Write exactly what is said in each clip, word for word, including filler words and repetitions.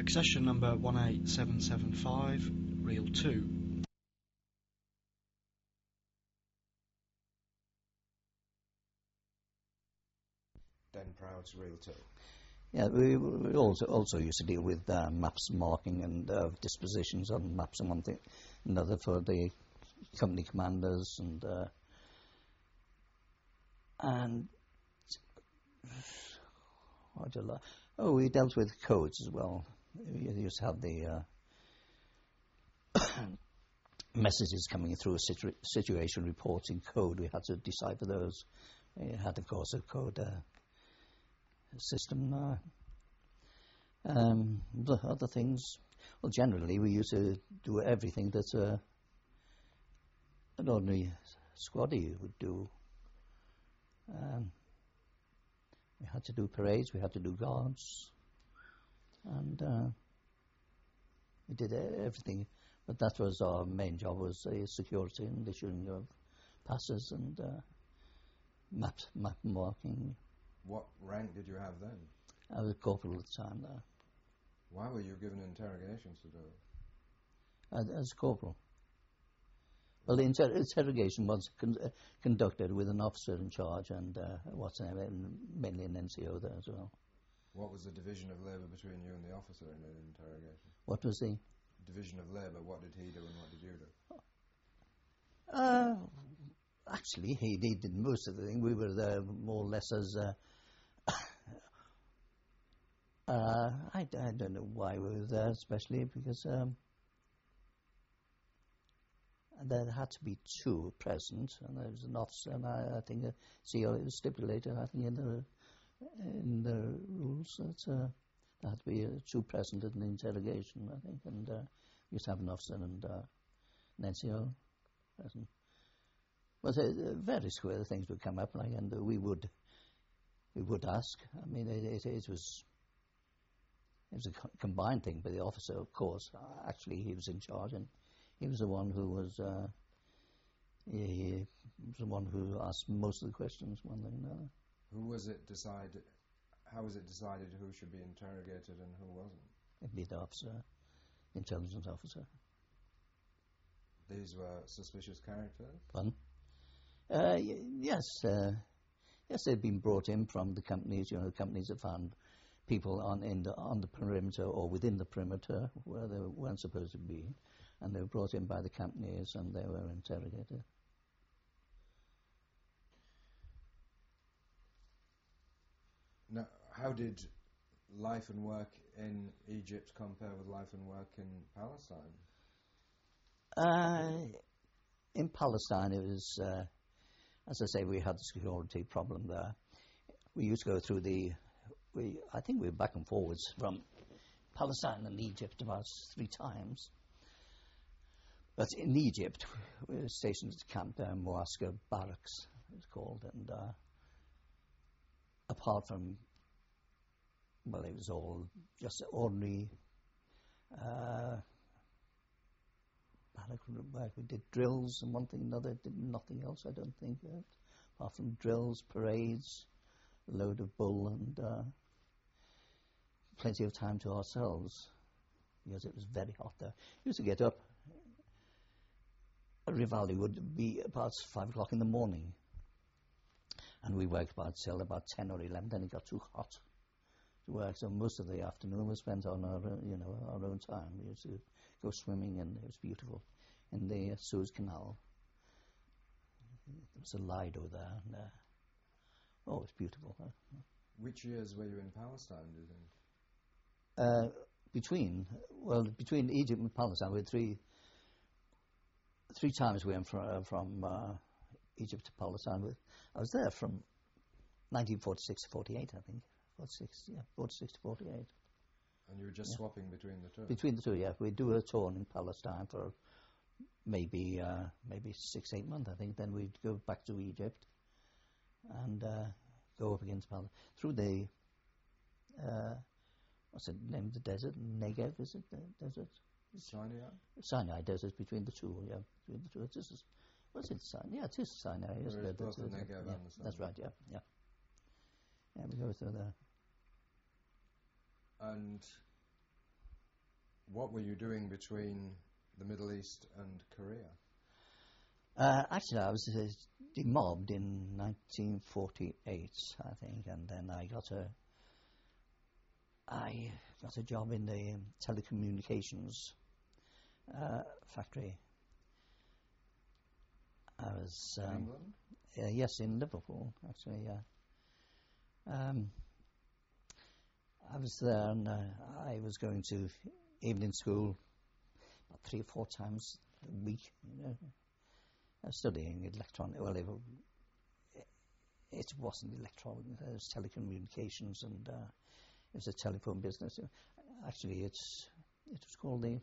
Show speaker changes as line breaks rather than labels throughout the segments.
Accession number one eight seven seven five, reel two.
Den Proud's reel two.
Yeah, we, we also also used to deal with uh, maps marking and uh, dispositions on maps and one thing, another for the company commanders and uh, and what do you like? Oh, we dealt with codes as well. We used to have the uh, messages coming through a situ situation reporting code. We had to decipher those. We had, of course, a code uh, system. Uh, um, the other things, well, generally we used to do everything that uh, an ordinary squaddie would do. Um, we had to do parades, we had to do guards, and uh, we did everything. But that was our main job, was uh, security and issuing of passes and uh, map, map marking.
What rank did you have then?
I was a corporal at the time there.
Why were you given interrogations to do?
As, as a corporal. Well, the inter interrogation was con uh, conducted with an officer in charge and uh, what's name, and mainly an N C O there as well.
What was the division of labour between you and the officer in the interrogation?
What was the
division of labour? What did he do and what did you do?
Uh, actually, he, he did most of the thing. We were there more or less as. Uh, uh, I, I don't know why we were there, especially because. Um, There had to be two present, and there was an officer, and I, I think, uh, see, it was stipulated, I think, in the in the rules that uh, there had to be uh, two present in the interrogation, I think, and uh, we used to have an officer and uh, an N C O present. But uh, very square things would come up, like, and uh, we would we would ask. I mean, it, it, it was it was a co combined thing, but the officer, of course, uh, actually, he was in charge, and he was the one who was, uh, he, he was the one who asked most of the questions, one thing or another.
Who was it decided, how was it decided who should be interrogated and who wasn't?
It'd be the officer, intelligence officer.
These were suspicious characters?
Pardon? Uh, y yes, uh, yes, they'd been brought in from the companies, you know, the companies that found people on, in the, on the perimeter or within the perimeter where they weren't supposed to be. And they were brought in by the companies and they were interrogated.
Now, how did life and work in Egypt compare with life and work in Palestine?
Uh, in Palestine, it was, uh, as I say, we had the security problem there. We used to go through the, we, I think we were back and forwards from Palestine and Egypt about three times. But in Egypt, we were stationed at Camp uh, Muaskar Barracks, it was called, and uh, apart from, well, it was all just ordinary uh, barrack. We did drills and one thing and another, did nothing else, I don't think, uh, apart from drills, parades, a load of bull, and uh, plenty of time to ourselves, because it was very hot there. We used to get up. Rivali would be about five o'clock in the morning, and we worked about till about ten or eleven. Then it got too hot to work, so most of the afternoon was spent on our, you know, our own time. We used to go swimming, and it was beautiful in the Suez Canal. There was a Lido there, and uh, oh, it was beautiful. Huh?
Which years were you in Palestine, do you think?
Uh, between, well, between Egypt and Palestine, we had three. Three times we went from, uh, from uh, Egypt to Palestine. I was there from nineteen forty-six to forty-eight, I think. forty-six, yeah, forty-six to forty-eight.
And you were just yeah. swapping between the two?
Between the two, yeah. We'd do a tour in Palestine for maybe uh, maybe six, eight months, I think. Then we'd go back to Egypt and uh, go up against Palestine. Through the, uh, what's the name of the desert? Negev, is it the desert?
Sinai?
Sinai Desert, between the two, yeah, between the two. This is, what's it, Sinai? Yeah, it is Sinai, isn't it?
Both the
that's,
Negev
yeah,
and the Sinai.
that's right, yeah, yeah. Yeah, we go through there.
And what were you doing between the Middle East and Korea?
Uh, actually, I was uh, demobbed in nineteen forty-eight, I think, and then I got a I got a job in the um, telecommunications uh, factory. I was um,
England?
uh, yes, in Liverpool, actually. Yeah. Um, I was there, and uh, I was going to evening school about three or four times a week. You know. I was studying electronic. Well, it, it wasn't electronic; it was telecommunications, and uh, it was a telephone business. Actually, it's it was called the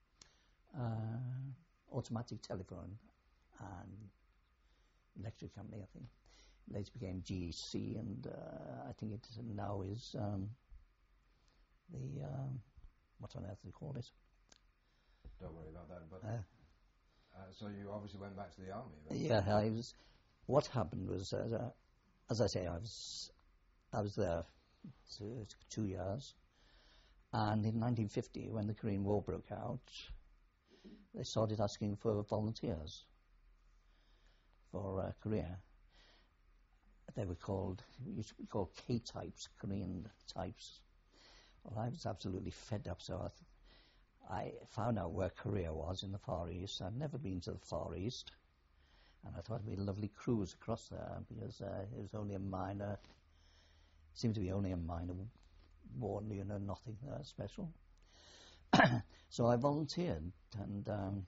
uh, Automatic Telephone and Electric Company, I think. Later became G E C, and uh, I think it now is um, the um, what on earth do they call it?
Don't worry about that. But
Uh,
uh, so you obviously went back to the army. Then.
yeah, I was. What happened was, uh, as I say, I was I was there two, two years, and in nineteen fifty, when the Korean War broke out, they started asking for volunteers for uh, Korea. They were called, used to be called K-types, Korean types. Well, I was absolutely fed up, so I, th- I found out where Korea was in the Far East. I'd never been to the Far East, and I thought it'd be a lovely cruise across there because uh, it was only a minor, seemed to be only a minor war, you know, nothing uh, special. So I volunteered, and um,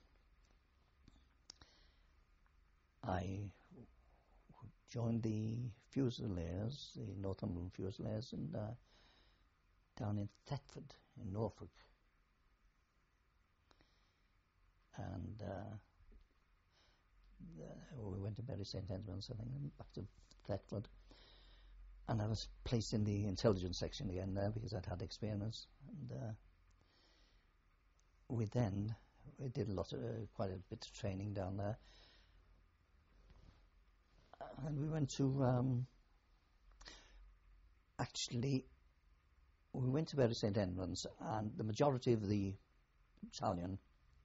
I joined the Fusiliers, the Northumberland Fusiliers, and uh, down in Thetford in Norfolk. And uh, the, well, we went to Bury Saint Edmunds, I think, and back to Thetford. And I was placed in the intelligence section again there because I'd had experience. And uh, we then we did a lot of, uh, quite a bit of training down there. And we went to, um, actually, we went to Bury Saint Edmunds, and the majority of the battalion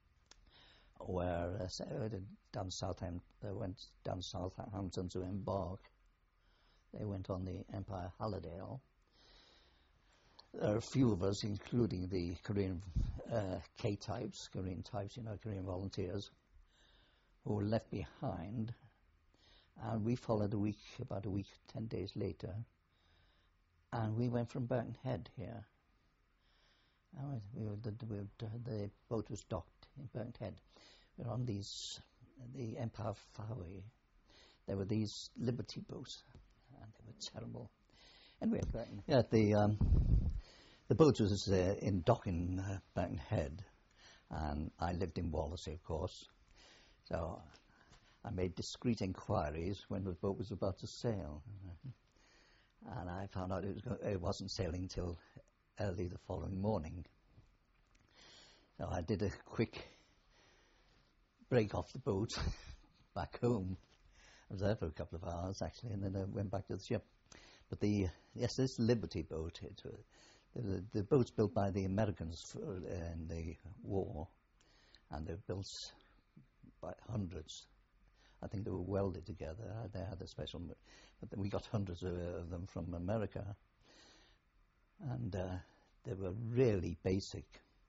were uh, down Southampton. They went down Southampton to embark. They went on the Empire Hallidale. There are a few of us, including the Korean uh, K-types, Korean types, you know, Korean volunteers, who were left behind. And we followed a week, about a week, ten days later, and we went from Birkenhead here. And we were, the, we were, the boat was docked in Birkenhead. We were on these, the Empire Fairway. There were these Liberty boats, and they were terrible. Anyway, yeah, the um, the boat was uh, in dock in uh, Birkenhead, and I lived in Wallasey, of course. So I made discreet inquiries when the boat was about to sail, and I found out it, was go- it wasn't sailing until early the following morning. So I did a quick break off the boat back home. I was there for a couple of hours actually, and then I went back to the ship. But the yes, this Liberty boat, it, uh, the, the boats built by the Americans for, uh, in the war, and they were built by hundreds. I think they were welded together. They had a special, but then we got hundreds of, of them from America, and uh, they were really basic.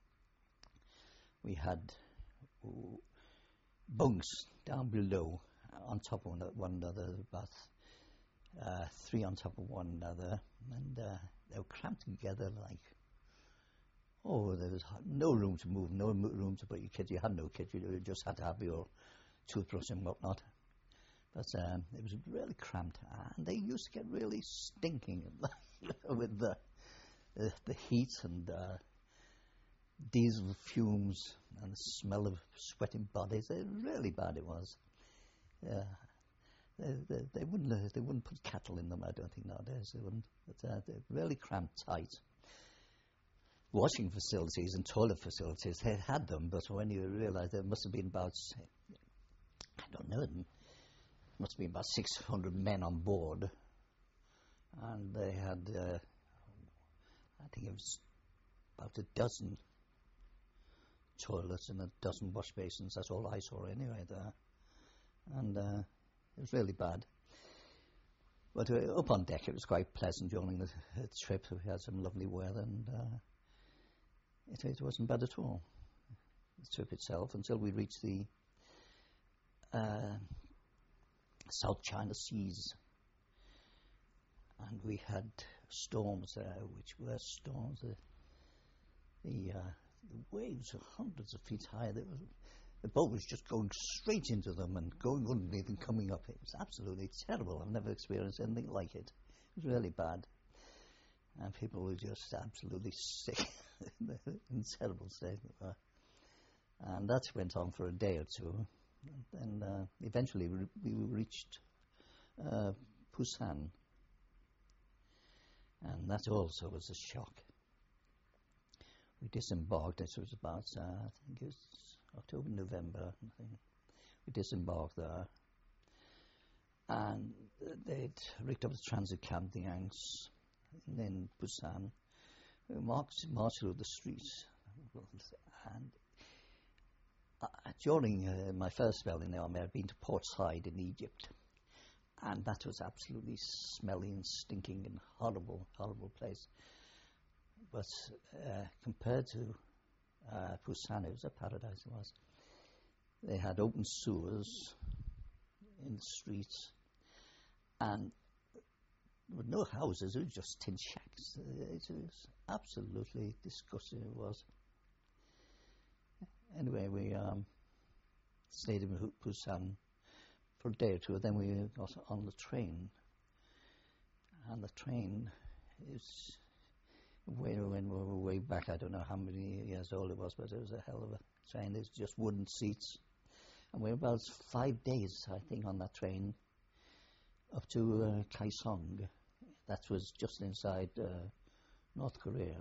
We had uh, bunks down below, on top of one, one another, about uh, three on top of one another, and uh, they were cramped together like. Oh, there was no room to move, no room to put your kit. You had no kit. You just had to have your toothbrush and whatnot. But um, it was really cramped, and they used to get really stinking with the, the the heat and uh, diesel fumes and the smell of sweating bodies. It really bad it was. Yeah, they, they, they wouldn't uh, they wouldn't put cattle in them. I don't think nowadays they wouldn't. But uh, they're really cramped tight. Washing facilities and toilet facilities, they had them, but when you realise there must have been about, I don't know, must have been about six hundred men on board, and they had, uh, I think it was about a dozen toilets and a dozen wash basins. That's all I saw anyway there. And uh, it was really bad. But uh, up on deck it was quite pleasant during the, the trip. We had some lovely weather, and uh, it, it wasn't bad at all, the trip itself, until we reached the uh, South China Seas. And we had storms there, which were storms. The, the, uh, the waves were hundreds of feet high. They were, the boat was just going straight into them and going underneath and coming up. It was absolutely terrible. I've never experienced anything like it. It was really bad. And people were just absolutely sick, in terrible state. And that went on for a day or two. And uh, eventually we, we reached uh, Busan. And that also was a shock. We disembarked. This was about, uh, I think it was October, November. I think. We disembarked there. And uh, they'd rigged up the transit camp, the Yanks, in Busan. We marched, marched through the streets. And uh, during uh, my first spell in the army, I'd been to Port Said in Egypt. And that was absolutely smelly and stinking and horrible, horrible place. But uh, compared to uh, Busan, it was a paradise, it was. They had open sewers in the streets, and with no houses, it was just tin shacks. It was absolutely disgusting, it was. Anyway, we um, stayed in Busan for a day or two, and then we got on the train. And the train is... Way, when we were way back, I don't know how many years old it was, but it was a hell of a train. There's just wooden seats. And we were about five days, I think, on that train up to uh, Kaesong. That was just inside uh, North Korea.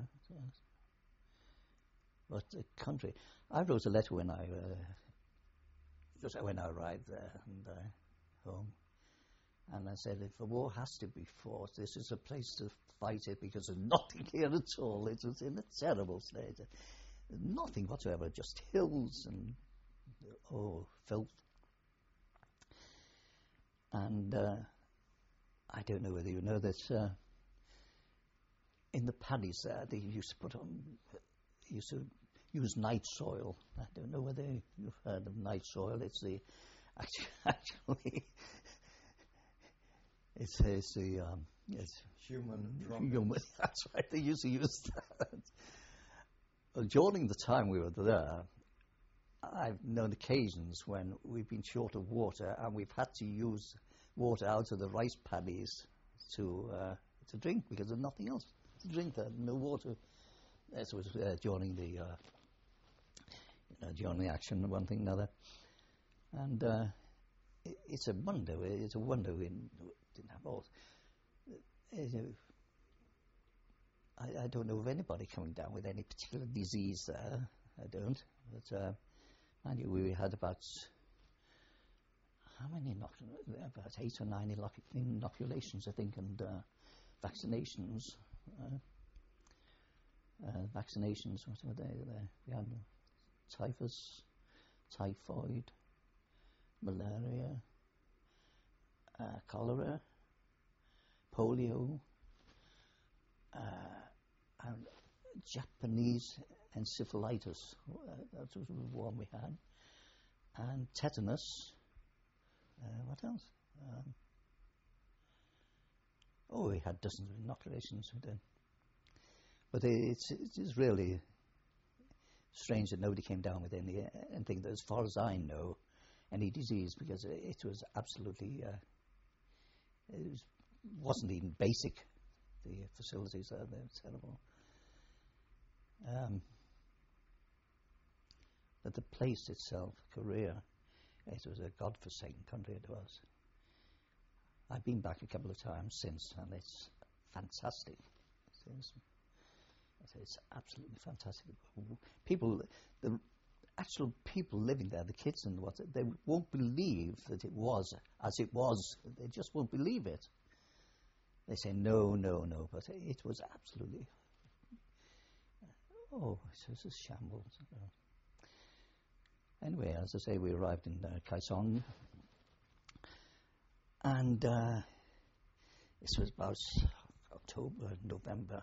But the country... I wrote a letter when I uh, just when I arrived there and uh, home. And I said, if a war has to be fought, this is a place to fight it, because there's nothing here at all. It was in a terrible state. There's nothing whatsoever, just hills and, oh, filth. And uh, I don't know whether you know this, uh, in the paddies there, they used to put on, used to use night soil. I don't know whether you've heard of night soil. It's the, actually, actually It's, it's the um, it's
human droppings.
Human, that's right. They used to use that. Well, during the time we were there, I've known occasions when we've been short of water and we've had to use water out of the rice paddies to uh, to drink, because there's nothing else to drink there. No water. This was uh, during the uh, you know, during the action, one thing another, and uh, it, it's a wonder. It's a wonder we didn't have both. I, I don't know of anybody coming down with any particular disease there. I don't. But uh, mind you, we had about how many inoc- about eight or nine inoc- inoculations, I think, and uh, vaccinations. Uh, uh, vaccinations. What were they? There we had typhus, typhoid, malaria, uh, cholera, polio, uh, and Japanese encephalitis. Uh, that was the one we had, and tetanus. Uh, what else? Um, oh, we had dozens of inoculations. We did. But it's it's really strange that nobody came down with any anything that, as far as I know, any disease, because it was absolutely uh, it was, wasn't even basic. The facilities there, they were terrible. Um, but the place itself, Korea, it was a God-forsaken country. It was. I've been back a couple of times since, and it's fantastic. It's, it's absolutely fantastic. People, the actual people living there, the kids and what, they won't believe that it was as it was. They just won't believe it. They say no, no, no, but it was absolutely. Oh, it was a shambles. anyway, as I say, we arrived in uh, Kaesong, and uh, this was about October, November.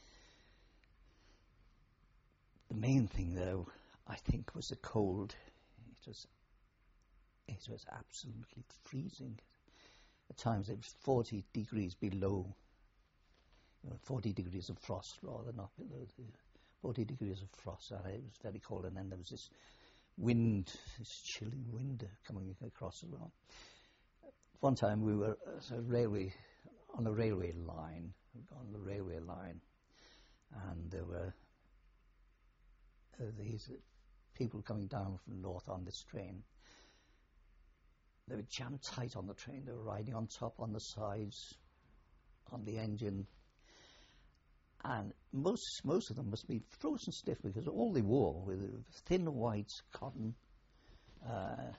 The main thing, though, I think, was the cold. It was, it was absolutely freezing. At times it was forty degrees below, you know, forty degrees of frost rather, not below, the forty degrees of frost, and it was very cold, and then there was this wind, this chilling wind coming across as well. One time we were at a railway, on a railway line, on the railway line, and there were uh, these people coming down from the north on this train. They were jammed tight on the train. They were riding on top, on the sides, on the engine, and most most of them must be frozen stiff because all they wore were thin white cotton uh,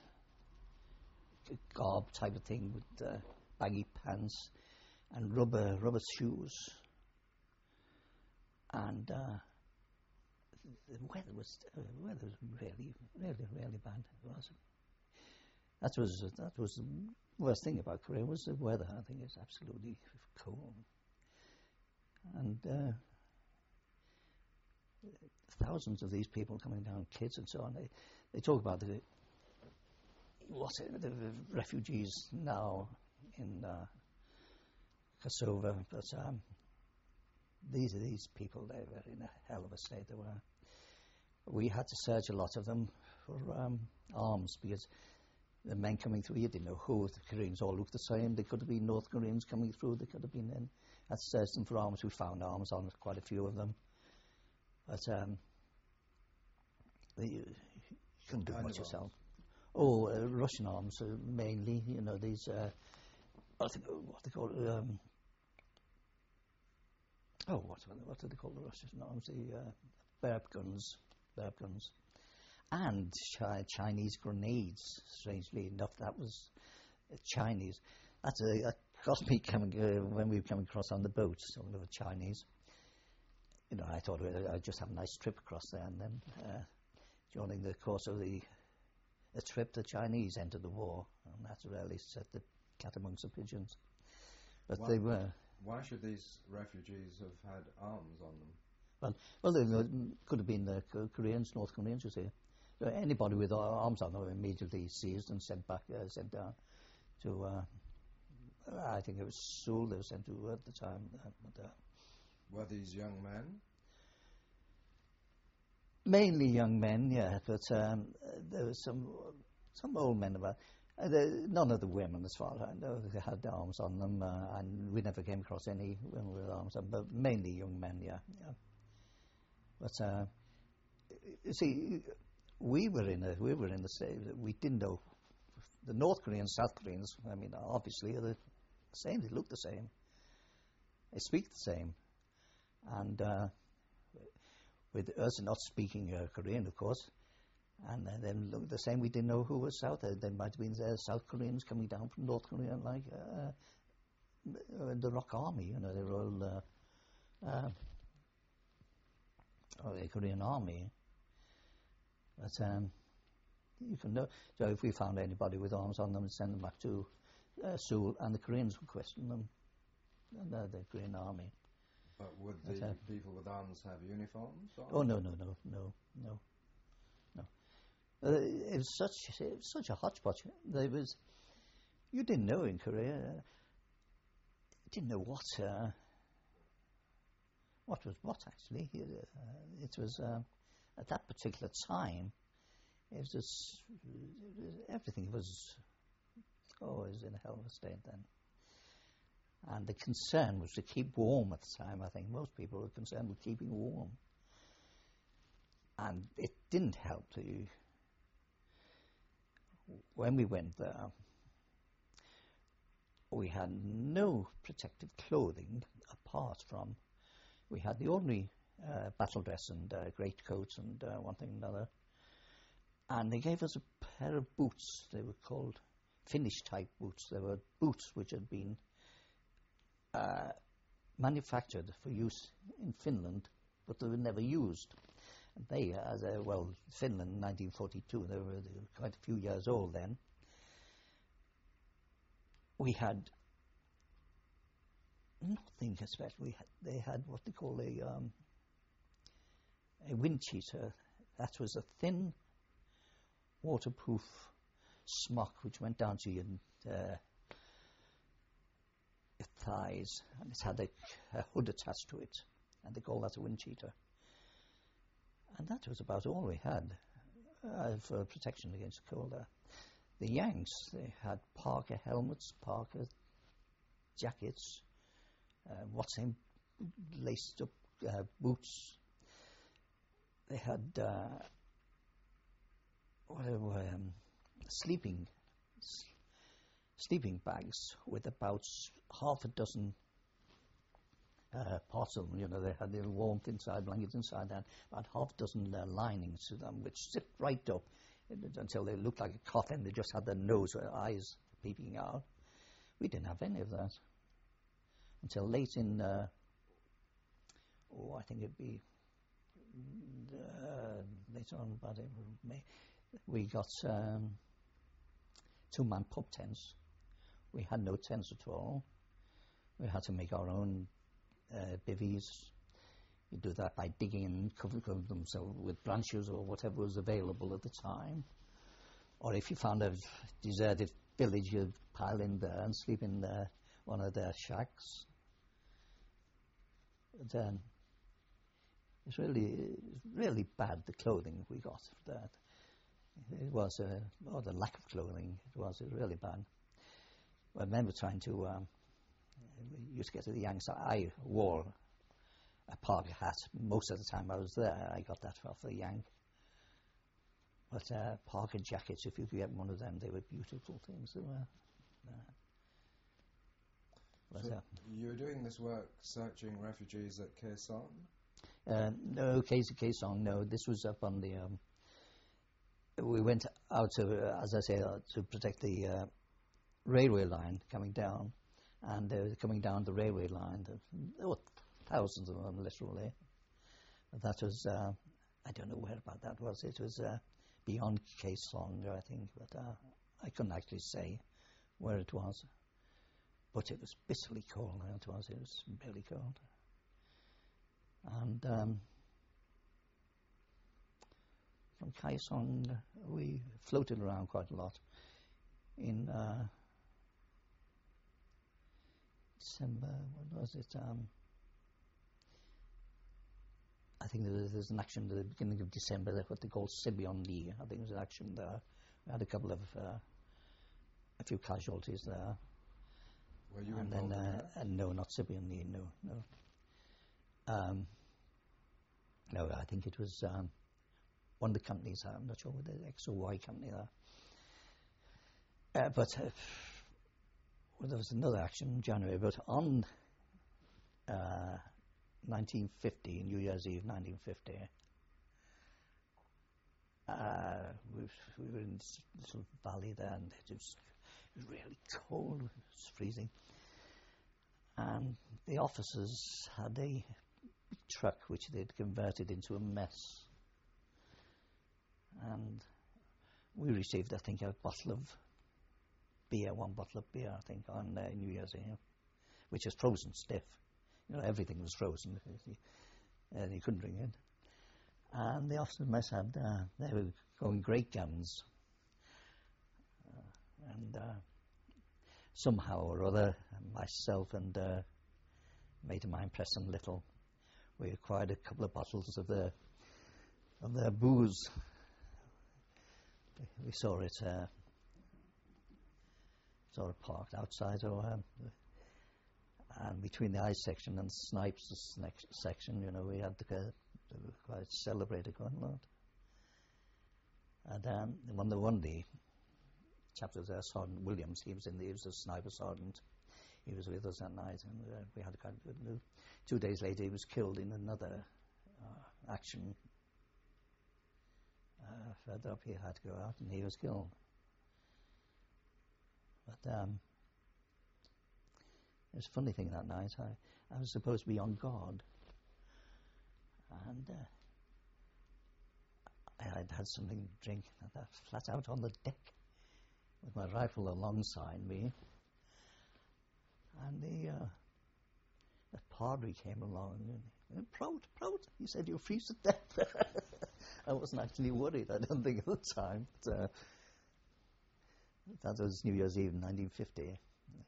garb type of thing with uh, baggy pants and rubber rubber shoes. And uh, the weather was uh, weather was really really really bad. It was. That was that was the worst thing about Korea was the weather. I think it's absolutely cold, and uh, thousands of these people coming down, kids and so on. They they talk about the what's it, the refugees now in uh, Kosovo, but um, these are these people. They were in a hell of a state. They were. We had to search a lot of them for um, arms because the men coming through, you didn't know who. The Koreans all looked the same. They could have been North Koreans coming through. They could have been in. Had to search them for arms. We found arms on quite a few of them. But um, they, you couldn't do much yourself. Oh, uh, Russian arms uh, mainly. You know, these, uh, I think, what they call it, um, oh, what, what do they call the Russian arms? The uh, burp guns. Burp guns. And chi- Chinese grenades, strangely enough, that was uh, Chinese. That's a, that got me coming, uh, when we were coming across on the boat, some of the Chinese. You know, I thought uh, I'd just have a nice trip across there, and then uh, during the course of the, the trip, the Chinese entered the war, and that really set the cat amongst the pigeons. But
why,
they were.
Why should these refugees have had arms on them?
Well, well, they could have been the Koreans, North Koreans, you see. So anybody with arms on them were immediately seized and sent back, uh, sent down to, uh, I think it was Seoul they were sent to at the time. Uh, but, uh,
were these young men?
Mainly young men, yeah, but um, there was some some old men about. Uh, the, none of the women, as far as I know, they had arms on them, uh, and we never came across any women with arms on them, but mainly young men, yeah. yeah. But uh, you see, we were in a we were in the state that we didn't know. The North Koreans, South Koreans, I mean, obviously are the same. They look the same. They speak the same, and uh, with us not speaking uh, Korean, of course, and uh, then look the same. We didn't know who was South. Uh, there might have been uh, South Koreans coming down from North Korea, like uh, the Rock Army. You know, they were all. Uh, uh, or the Korean army. But um, you can know. So if we found anybody with arms on them, we'd send them back to uh, Seoul, and the Koreans would question them, and uh, the Korean army.
But would the uh, people with arms have uniforms on?
Oh no, no, no, no, no, no. Uh, it was such it was such a hodgepodge. There was, you didn't know in Korea. Uh, you didn't know what. Uh, What was what actually? Uh, it was uh, at that particular time. It was just it was, everything was oh, it was in a hell of a state then. And the concern was to keep warm at the time. I think most people were concerned with keeping warm, and it didn't help to. When we went there, we had no protective clothing apart from. We had the ordinary uh, battle dress and uh, greatcoats and uh, one thing and another. And they gave us a pair of boots. They were called Finnish type boots. They were boots which had been uh, manufactured for use in Finland, but they were never used. And they, as a, well, Finland in nineteen forty-two, they were, they were quite a few years old then. We had nothing especially. We had, they had what they call a, um, a wind cheater. That was a thin, waterproof smock which went down to your, uh, your thighs, and it had a, a hood attached to it, and they call that a wind cheater. And that was about all we had uh, for protection against cold air. The Yanks, they had Parker helmets, Parker jackets, uh, Watson laced up uh, boots. They had uh, whatever, um, sleeping s- sleeping bags with about half a dozen uh, parts of them. You know, they had their warmth inside, blankets inside, and about half a dozen uh, linings to them, which zipped right up until they looked like a coffin. They just had their nose or eyes peeping out. We didn't have any of that until late in, uh, oh, I think it'd be uh, later on, about April, May, we got um, two-man pub tents. We had no tents at all. We had to make our own uh, bivvies. You do that by digging and covering them so with branches or whatever was available at the time. Or if you found a deserted village, you'd pile in there and sleep in uh, one of their shacks. But then it's really, really bad, the clothing we got for that. It was, uh, or the lack of clothing, it was, it was really bad. I remember trying to, um, we used to get to the Yanks. I wore a Parker hat most of the time I was there. I got that off the Yank. But uh, Parker jackets, if you could get one of them, they were beautiful things. They were. Uh, but,
so
uh,
you were doing this work searching refugees at Khe Sanh?
uh, no, Khe Sanh, no. This was up on the. Um, we went out to, uh, as I say, uh, to protect the uh, railway line coming down, and they were coming down the railway line. There were thousands of them, literally. But that was, uh, I don't know where about that was. It was uh, beyond Khe Sanh, I think, but uh, I couldn't actually say where it was. But it was bitterly cold, it was. It was really cold. And um, from Khe Sanh, we floated around quite a lot. In uh, December, what was it? Um, I think there was, there was an action at the beginning of December, that's what they call Sibion Lee. I think there was an action there. We had a couple of, uh, a few casualties there.
Were you
and
involved
then,
in
uh,
that?
and no, not Sibion Lee, no, no. Um, no, I think it was um, one of the companies, I'm not sure whether the X or Y company there. Uh, but uh, well, there was another action in January, but on uh, nineteen fifty, New Year's Eve nineteen fifty, uh, we, we were in this little valley there, and it was, it was really cold, it was freezing. And the officers had a big truck which they'd converted into a mess. And we received, I think, a bottle of beer, one bottle of beer, I think, on uh, New Year's Eve, which was frozen stiff. You know, everything was frozen, and you couldn't drink it. And the officers mess had, uh, they were going great guns. Uh, and uh, somehow or other, myself and uh, a mate of mine, Preston Little, we acquired a couple of bottles of their, of their booze. We saw it, uh, saw it parked outside our, um, and between the ice section and Snipes' next section, you know, we had to uh, quite celebrate it quite a lot. And um, when the one day, chap was there, Sergeant Williams, he was in the, he was a sniper sergeant. He was with us that night, and uh, we had a kind of good move. Two days later, he was killed in another uh, action. Uh, further up, he had to go out, and he was killed. But um, it was a funny thing that night. I, I was supposed to be on guard, and uh, I'd had something to drink, and I was flat out on the deck with my rifle alongside me. And the, uh, the padre came along, and, and proud, proud, he said, you'll freeze to death. I wasn't actually worried, I don't think, at the time. But, uh, that was New Year's Eve, nineteen fifty.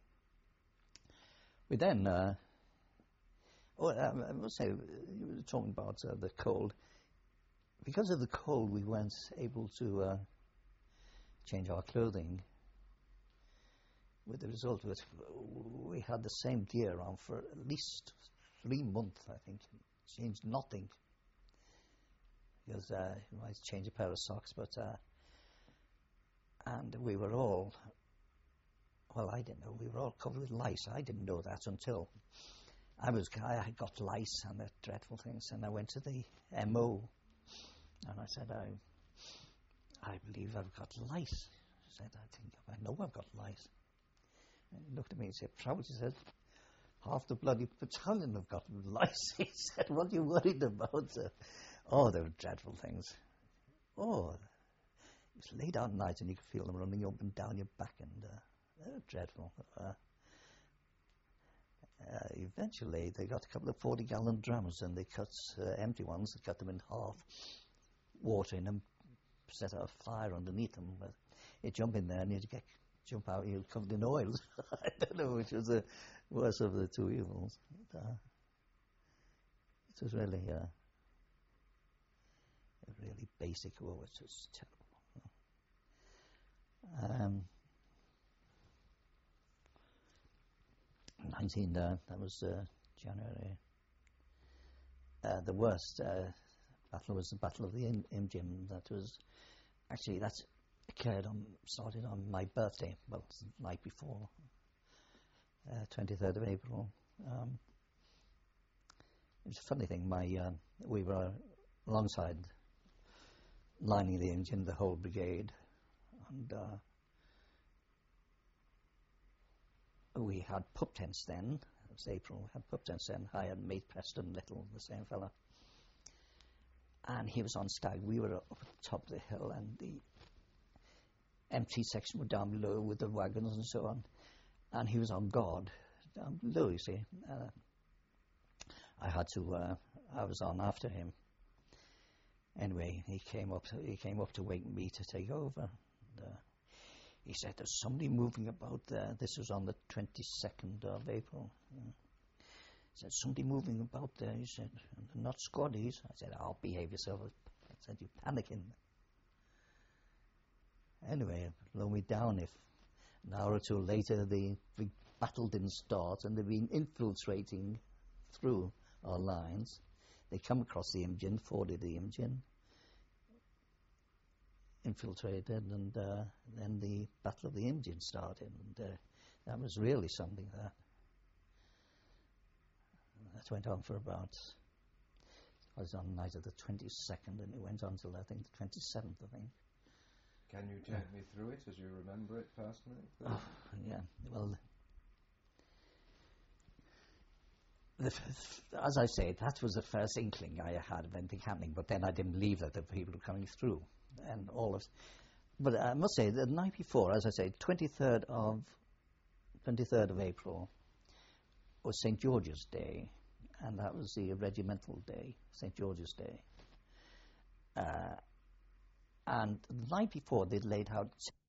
We then, uh, oh, I must say, you were talking about uh, the cold. Because of the cold, we weren't able to uh, change our clothing. With the result of it, we had the same gear on for at least three months, I think. Changed nothing. Because uh, you might change a pair of socks, but uh, and we were all, well, I didn't know, we were all covered with lice. I didn't know that until I was, I got lice and the dreadful things, and I went to the M O, and I said, I, I believe I've got lice. He said, I think, I know I've got lice. And he looked at me and said, proud, he said, half the bloody battalion have got lice. He said, what are you worried about? Uh, oh, they were dreadful things. Oh, it was late at night and you could feel them running up and down your back, and uh, they were dreadful. Uh, uh, eventually, they got a couple of forty-gallon drums, and they cut uh, empty ones, they cut them in half, water in them, set a fire underneath them. But you jump in there and you get jump out, you're covered in oil. I don't know which was the worst of the two evils. But, uh, it was really uh, a really basic war, which was terrible. Um, nineteen, uh, that was uh, January. Uh, the worst uh, battle was the Battle of the Im- Imjim. That was actually that occurred on started on my birthday. Well, the night before, uh, twenty-third of April. Um, it was a funny thing. My uh, we were alongside lining the Imjim, the whole brigade. And uh, we had pup tents then. It was April. We had pup tents then. I had mate Preston Little, the same fella. And he was on stag. We were up at the top of the hill, and the empty section were down below with the wagons and so on. And he was on guard down below, you see. Uh, I had to, uh, I was on after him. Anyway, he came up, he came up to wake me to take over. Uh, he said, there's somebody moving about there. This was on the twenty-second of April. Uh, he said, somebody moving about there. He said, not squaddies. I said, I'll behave yourself. I said, you're panicking. Anyway, low me down. If an hour or two later the big battle didn't start and they've been infiltrating through our lines, they come across the Imjin, forded the Imjin, infiltrated, and uh, then the Battle of the Imjin started, and uh, that was really something. That that went on for about, I was on the night of the twenty-second, and it went on till I think the twenty-seventh, I think.
Can you take yeah. me through it as you remember it personally?
Oh, yeah, well, the f- as I say, that was the first inkling I had of anything happening, but then I didn't believe that the people were coming through. And all of, but I must say, the night before, as I say, twenty-third of twenty-third of April was Saint George's Day, and that was the regimental day, Saint George's Day. Uh, and the night before, they'd laid out